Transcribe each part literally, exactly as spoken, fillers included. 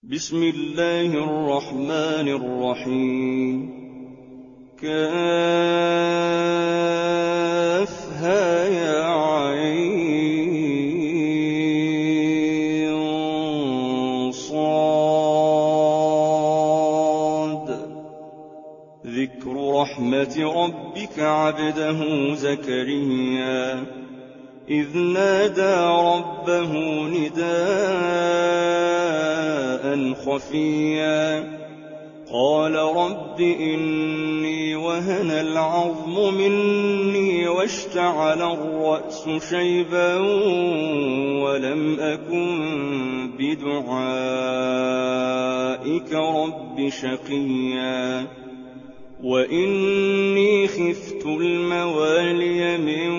بسم الله الرحمن الرحيم. كافها يا عين صاد. ذكر رحمة ربك عبده زكريا إذ نادى ربه نداء خفيا قال رب إني وهن العظم مني واشتعل الرأس شيبا ولم أكن بدعائك رب شقيا وإني خفت الموالي من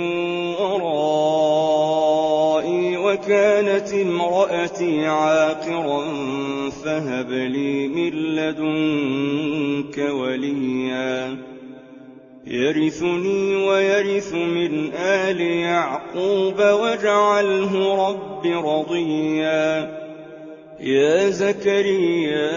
ورائي وكانت امرأتي عاقرا فهب لي من لدنك وليا يرثني ويرث من آل يعقوب واجعله رب رضيا. يا زكريا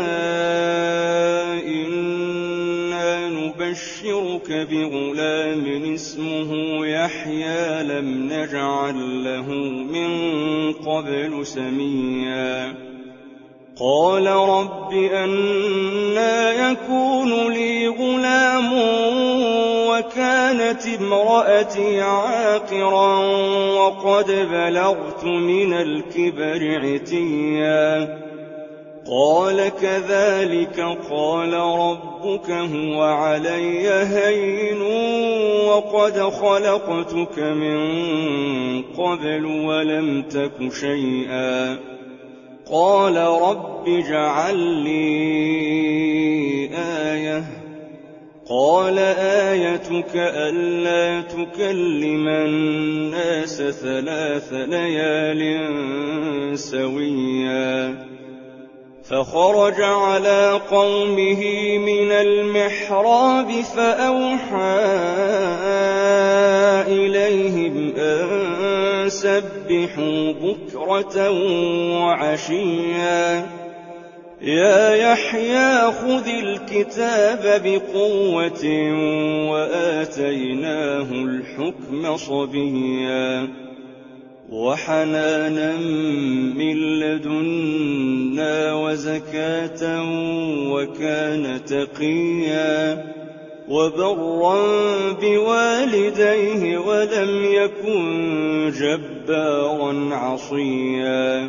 إنا نبشرك بغلام اسمه يحيى لم نجعل له من قبل سميا. قال رب أنى يكون لي غلام وكانت امرأتي عاقرا وقد بلغت من الكبر عتيا. قال كذلك قال ربك هو علي هين وقد خلقتك من قبل ولم تك شيئا. قال رب اجعل لي آية. قال آيتك ألا تكلم الناس ثلاث ليال سويا. فخرج على قومه من المحراب فأوحى إليهم أن سبحوا بكرة وعشيا. يا يحيى خذ الكتاب بقوة وآتيناه الحكم صبيا وحنانا من لدنا وزكاة وكان تقيا وبرا بوالديه ولم يكن جبارا عصيا.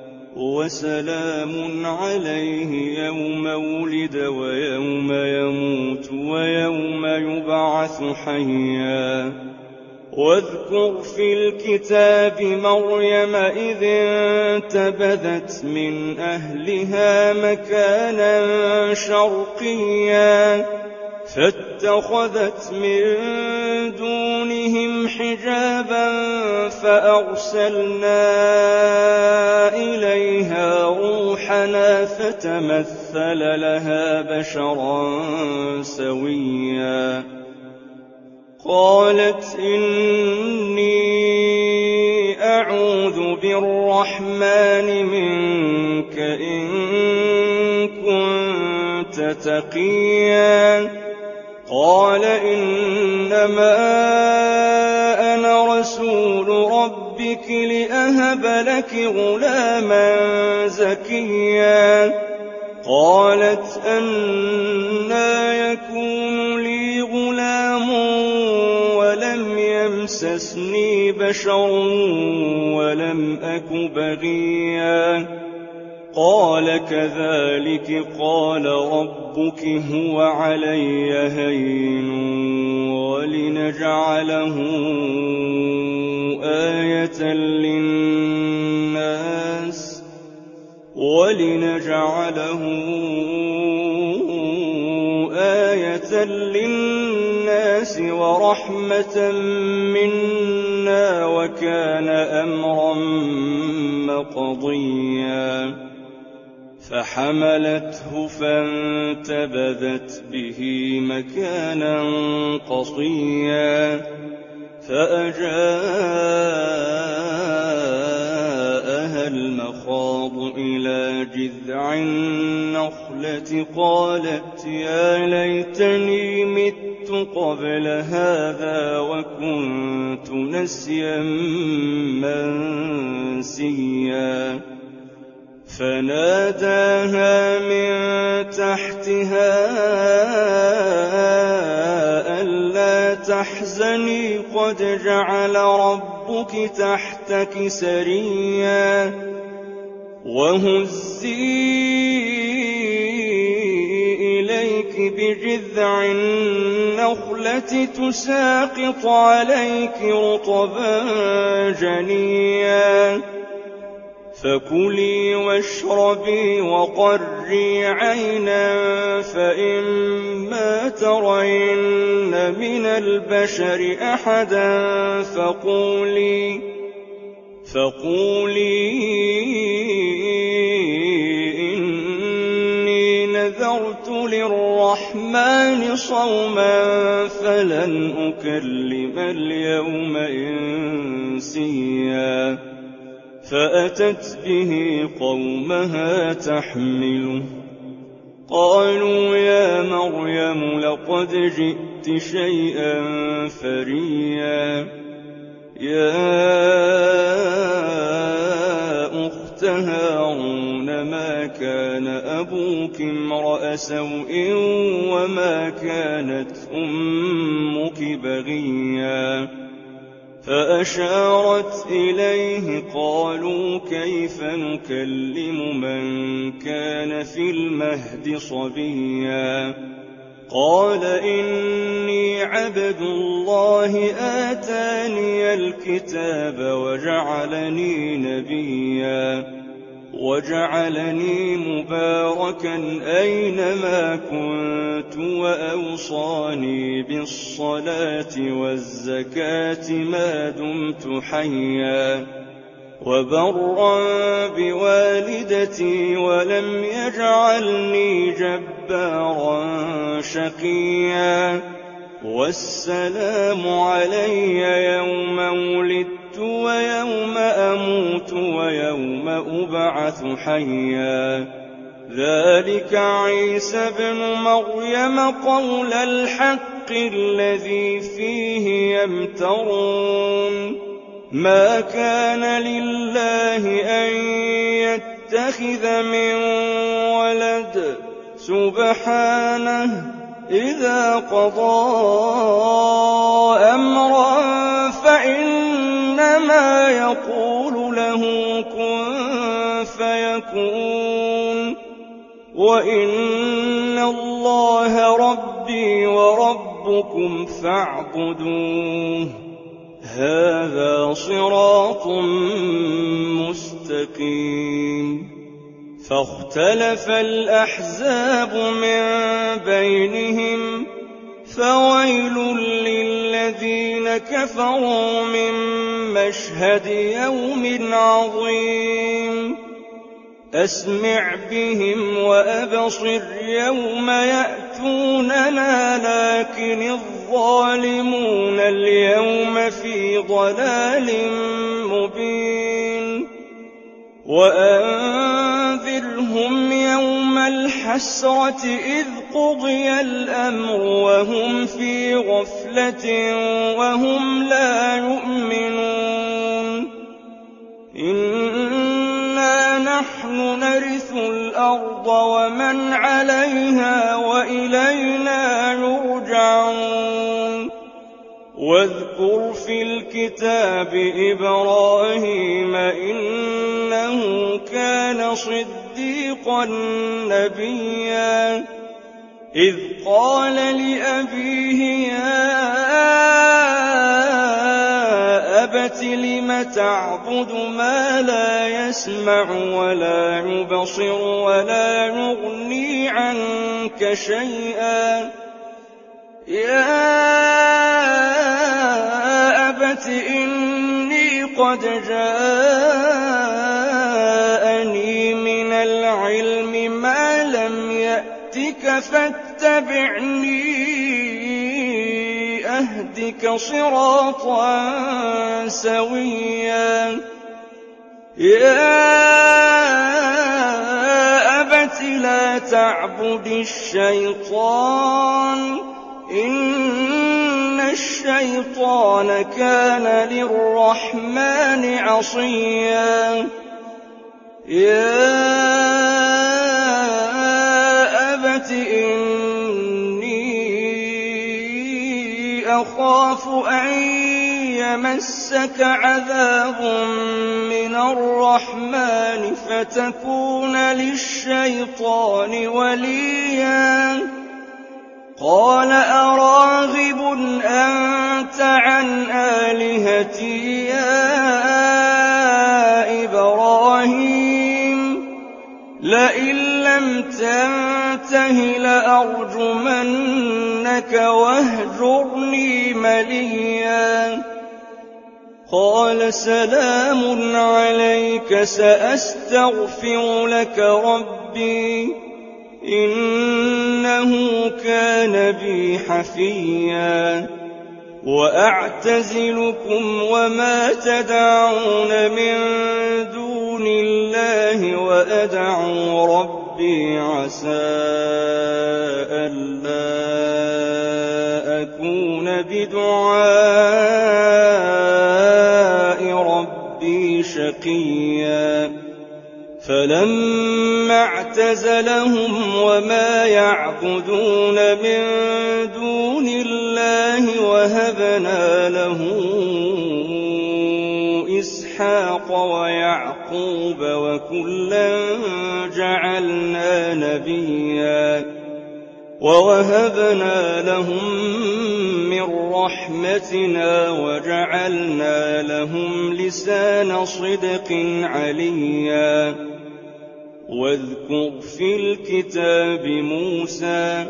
وسلام عليه يوم ولد ويوم يموت ويوم يبعث حيا. واذكر في الكتاب مريم إذ انتبذت من أهلها مكانا شرقيا فاتخذت من دونهم حجابا فأرسلنا إليها روحنا فتمثل لها بشرا سويا. قالت إني أعوذ بالرحمن منك إن كنت تقيا. قال إنما أنا رسول ربك لأهب لك غلاما زكيا. قالت أنى يكون لي غلام ولم يمسسني بشر ولم أك بغيا. قال كذلك قال ربك هو علي هين ولنجعله آية للناس ولنجعله آية للناس ورحمة منا وكان أمرا مقضيا. فحملته فانتبذت به مكانا قصيا فأجاءها المخاض إلى جذع النخلة قالت يا ليتني مت قبل هذا وكنت نسيا منسيا فناداها من تحتها ألا تحزني قد جعل ربك تحتك سريا وهزي إليك بجذع النخلة تساقط عليك رطبا جنيا فكلي واشربي وقري عينا فإما ترين من البشر أحدا فقولي فقولي إني نذرت للرحمن صوما فلن أكلم اليوم إنسيا فأتت به قومها تحمله قالوا يا مريم لقد جئت شيئا فريا يا أخت هارون ما كان أبوك امرأ سوء وما كانت أمك بغيا فأشارت إليه قالوا كيف نكلم من كان في المهد صبيا قال إني عبد الله آتاني الكتاب وجعلني نبيا وجعلني مباركا أينما كنت وأوصاني بالصلاة والزكاة ما دمت حيا وبرا بوالدتي ولم يجعلني جبارا شقيا والسلام علي يوم ولدت ويوم أموت ويوم أبعث حيا ذلك عيسى ابن مريم قول الحق الذي فيه يمترون ما كان لله أن يتخذ من ولد سبحانه إذا قضى أمرا فإنما يقول له كن فيكون وإن الله ربي وربكم فاعبدوه هذا صراط مستقيم فاختلف الأحزاب من بينهم فويل للذين كفروا من مشهد يوم عظيم أسمع بهم وأبصر يوم يأتوننا لكن الظالمون اليوم في ضلال مبين وأنذرهم يوم الحسرة إذ قضي الأمر وهم في غفلة وهم لا يؤمنون إنا نحن نرث الأرض ومن عليها وإلينا يرجعون واذكر في الكتاب إبراهيم إنه كان صديقا نبيا إذ قال لأبيه يا أبت لم تعبد ما لا يسمع ولا يبصر ولا يغني عنك شيئا يا أبت إني قد جاءني من العلم ما لم يأتك فاتبعني أهدك صراطا سويا يَا أَبَتِ لَا تَعْبُدِ الشَّيْطَانَ ۖ إِنَّ الشَّيْطَانَ كَانَ لِلرَّحْمَٰنِ عَصِيًّا يَا أَبَتِ إِنِّي أَخَافُ أَن يَمَسَّكَ عَذَابٌ مِّنَ الرَّحْمَٰنِ فَتَكُونَ لِلشَّيْطَانِ وَلِيًّا قَالَ أَرَاغِبٌ أَنتَ عَنْ آلِهَتِي يَا إِبْرَاهِيمُ لَئِن لَّمْ تَنتَهِ لَأَرْجُمَنَّكَ وَاهْجُرْنِي مَلِيًّا قَالَ سَلَامٌ عَلَيْكَ سَأَسْتَغْفِرُ لَكَ رَبِّي إِنَّهُ كَانَ بِي حَفِيًّا وَأَعْتَزِلُكُمْ وَمَا تَدْعُونَ مِن دُونِ اللَّهِ وَأَدْعُو رَبِّي عَسَىٰ أَلَّا أَكُونَ بِدُعَاءِ رَبِّي شَقِيًّا فَلَمَّا اعْتَزَلَهُمْ وَمَا يَعْبُدُونَ مِن دُونِ اللَّهِ وَهَبْنَا لَهُ إِسْحَاقَ وَيَعْقُوبَ وَكُلًّا جَعَلْنَا نَبِيًّا وَوَهَبْنَا لَهُم مِّن رَّحْمَتِنَا وَجَعَلْنَا لَهُمْ لِسَانَ صِدْقٍ عَلِيًّا وَاذْكُرْ فِي الْكِتَابِ مُوسَىٰ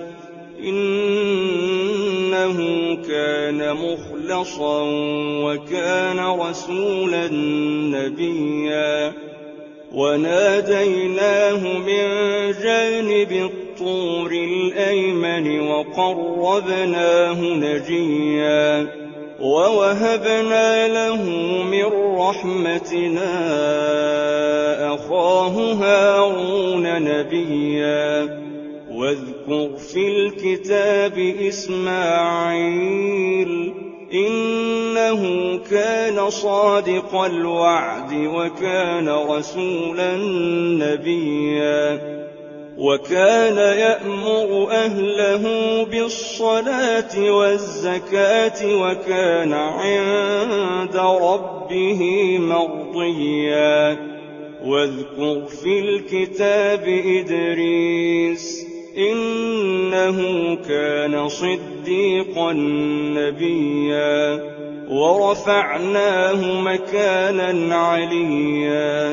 إِنَّهُ كَانَ مُخْلَصًا وَكَانَ رَسُولًا نَّبِيًّا وَنَادَيْنَاهُ مِن جَانِبِ الطُّورِ الْأَيْمَنِ وَقَرَّبْنَاهُ نَجِيًّا وَوَهَبْنَا لَهُ مِن رَّحْمَتِنَا أَخَاهُ هَارُونَ نَبِيًّا وَاذْكُرْ فِي الْكِتَابِ إِسْمَاعِيلَ إِنَّهُ كَانَ صَادِقَ الْوَعْدِ وَكَانَ رَسُولًا نَّبِيًّا وَكَانَ يَأْمُرُ أَهْلَهُ بِالصَّلَاةِ وَالزَّكَاةِ وَكَانَ عِندَ رَبِّهِ مَرْضِيًّا وَاذْكُرْ فِي الْكِتَابِ إِدْرِيسَ إِنَّهُ كَانَ صِدِّيقًا نَّبِيًّا وَرَفَعْنَاهُ مَكَانًا عَلِيًّا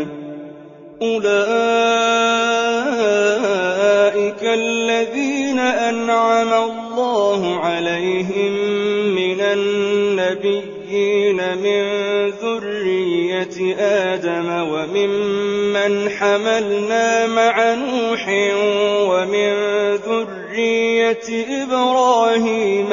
أُولَٰئِكَ الَّذِينَ أَنْعَمَ اللَّهُ عَلَيْهِم مِّنَ النَّبِيِّينَ مِن ذُرِّيَّةِ آدَمَ وَمِمَّنْ حَمَلْنَا مَعَ نُوحٍ وَمِن ذُرِّيَّةِ إِبْرَاهِيمَ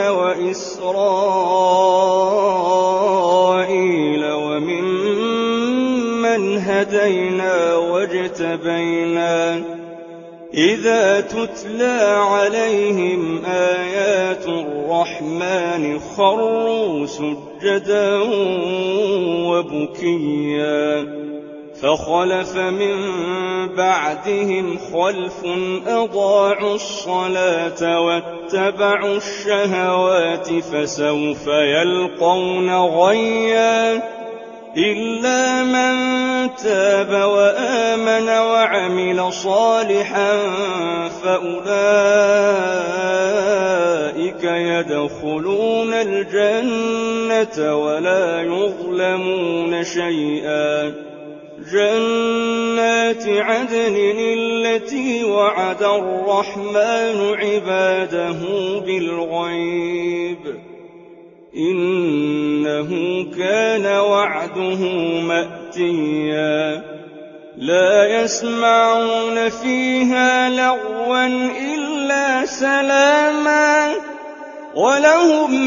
وَإِسْرَائِيلَ وَمِمَّنْ هَدَيْنَا وَاجْتَبَيْنَا إِذَا تُتْلَىٰ عَلَيْهِمْ آيَاتُ الرَّحْمَٰنِ خَرُّوا سُجَّدًا وَبُكِيًّا فَخَلَفَ مِن بَعْدِهِمْ خَلْفٌ أَضَاعُوا الصَّلَاةَ وَاتَّبَعُوا الشَّهَوَاتِ فَسَوْفَ يَلْقَوْنَ غَيًّا إِلَّا مَن تَابَ وَآمَنَ وَعَمِلَ صَالِحًا فَأُولَٰئِكَ يَدْخُلُونَ الْجَنَّةَ وَلَا يُظْلَمُونَ شَيْئًا جَنَّاتِ عَدْنٍ الَّتِي وَعَدَ الرَّحْمَٰنُ عِبَادَهُ بِالْغَيْبِ إِنَّهُ كَانَ وَعْدُهُ مَأْتِيًّا لَا يَسْمَعُونَ فِيهَا لَغْوًا إِلَّا سَلَامًا وَلَهُمْ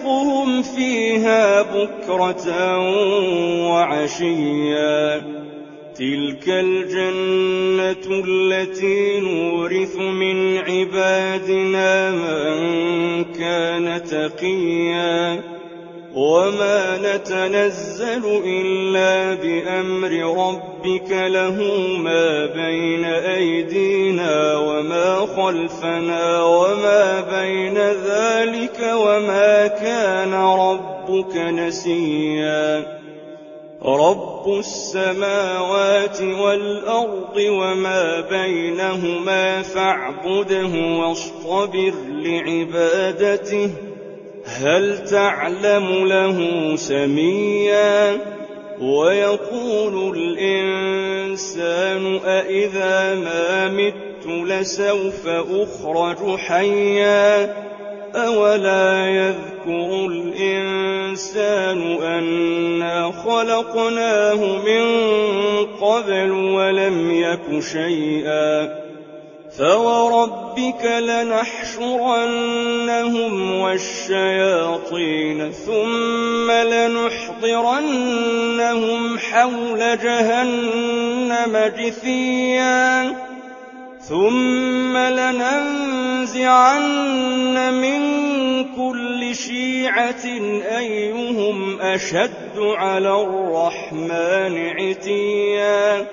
رِزْقُهُمْ فِيهَا بُكْرَةً وَعَشِيًّا تلك الجنة التي نورث من عبادنا من كان تقيا وما نتنزل إلا بأمر ربك له ما بين أيدينا وما خلفنا وما بين ذلك وما كان ربك نسيا رب السماوات والأرض وما بينهما فاعبده واصطبر لعبادته هل تعلم له سميا ويقول الإنسان أإذا ما مت لسوف أخرج حيا أولا يذكر الإنسان أنا خلقناه من قبل ولم يك شيئا فوربك لنحشرنهم والشياطين ثم لنحضرنهم حول جهنم جثيا ثم لننزعن من كل شيعة أيهم أشد على الرحمن عتيا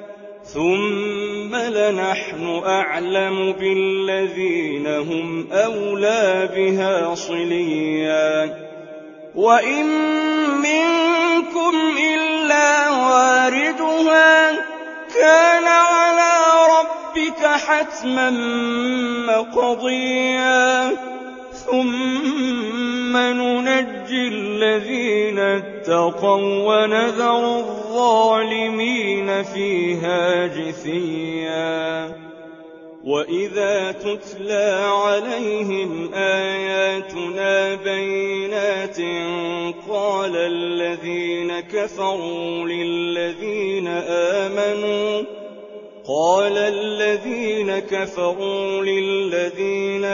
ثم لنحن أعلم بالذين هم أولى بها صليا وإن منكم إلا واردها كان على ربك حتما مقضيا ثم ننجي الذين اتقوا ونذر الظالمين فيها جثيا وإذا تتلى عليهم آياتنا بينات قال الذين كفروا للذين آمنوا قال الذين كفروا للذين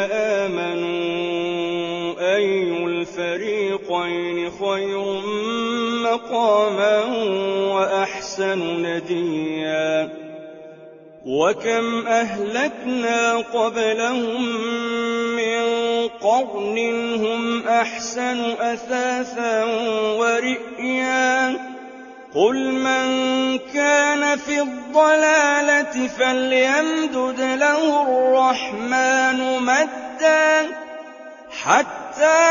آمنوا أي الفريقين خير مقاما وأحسن نديا وكم أهلكنا قبلهم من قرن هم أحسن أثاثا ورئيا قل من كان في الضلالة فليمدد له الرحمن مدا حتى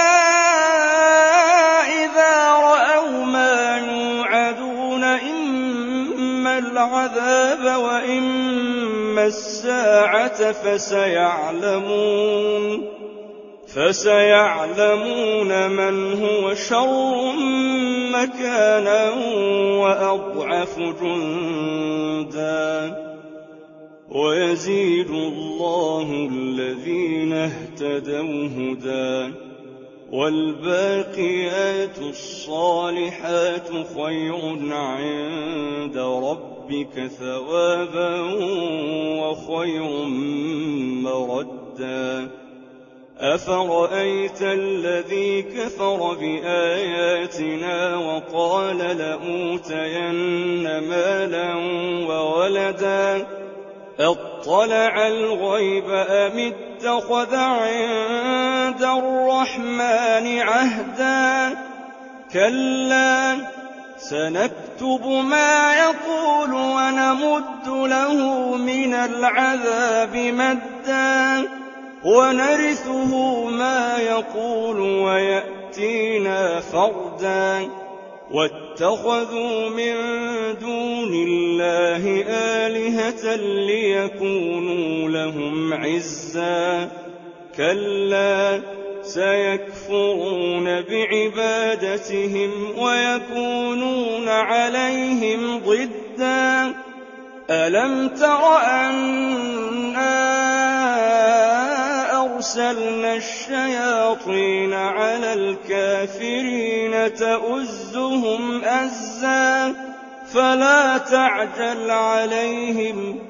إذا رأوا ما يوعدون إما العذاب وإما الساعة فسيعلمون فسيعلمون من هو شر مكانا وأضعف جندا ويزيد الله الذين اهتدوا هدى والباقيات الصالحات خير عند ربك ثوابا وخير مردا أفرأيت الذي كفر بآياتنا وقال لأوتين مالا وولدا اطلع الغيب أم اتخذ عند الرحمن عهدا كلا سنكتب ما يقول ونمد له من العذاب مدا ونرثه ما يقول ويأتينا فردا واتخذوا من دون الله آلهة ليكونوا لهم عزا كلا سيكفرون بعبادتهم ويكونون عليهم ضدا ألم تر أنا أرسلنا الشياطين على الكافرين تؤزهم أزا فلا تعجل عليهم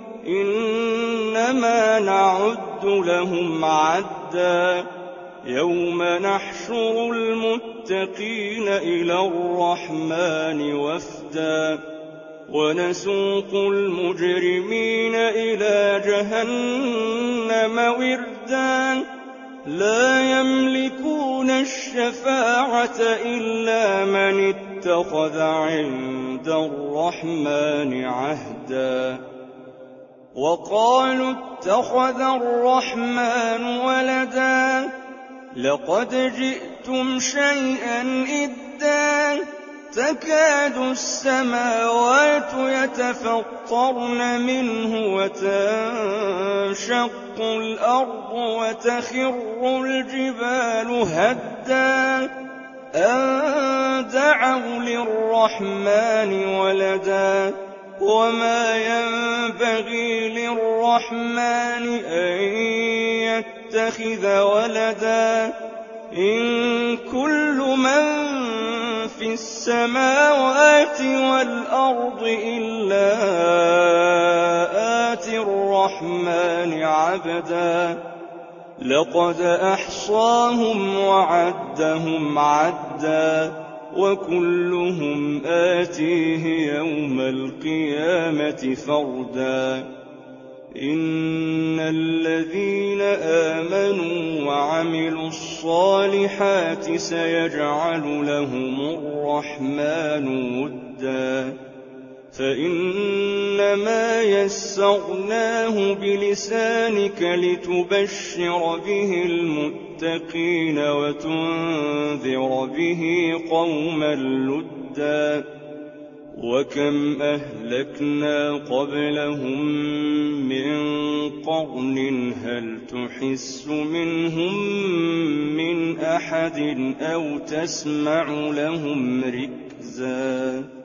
إنما نعد لهم عدا يوم نحشر المتقين إلى الرحمن وفدا ونسوق المجرمين إلى جهنم وردا لا يملكون الشفاعة إلا من اتخذ عند الرحمن عهدا وقالوا اتخذ الرحمن ولدا لقد جئتم شيئا إدا تكاد السماوات يتفطرن منه وتنشق الأرض وتخر الجبال هدا أن دعوا للرحمن ولدا وما ينبغي للرحمن أن يتخذ ولدا إن كل من في السماوات والأرض إلا آتي الرحمن عبدا لقد أحصاهم وعدهم عدا وكلهم آتيه يوم القيامة فردا إن الذين آمنوا وعملوا الصالحات سيجعل لهم الرحمن ودا فإنما يسرناه بلسانك لتبشر به المتقين وتنذر به قوما لدا وكم أهلكنا قبلهم من قرن هل تحس منهم من أحد أو تسمع لهم ركزا